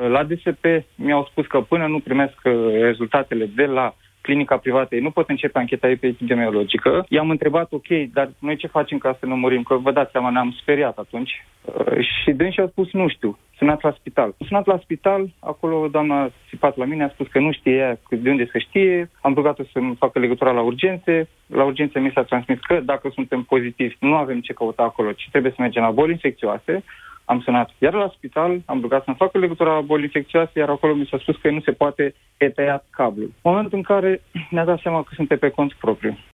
La DSP mi-au spus că până nu primesc rezultatele de la clinica privată, ei nu pot începe ancheta epidemiologică. I-am întrebat, ok, dar noi ce facem ca să ne murim? Că vă dați seama, ne-am speriat atunci. Și dânsii au spus, nu știu, sunați la spital. Sunat la spital, acolo doamna a țipat la mine, a spus că nu știe ea de unde să știe. Am rugat-o să-mi facă legătura la urgențe. La urgențe mi s-a transmis că dacă suntem pozitivi, nu avem ce căuta acolo, ci trebuie să mergem la boli infecțioase. Am sunat iar la spital, am rugat să-mi facă legătura la boli infecțioase, iar acolo mi s-a spus că nu se poate, e tăiat cablul. În momentul în care ne-a dat seama că suntem pe cont propriu.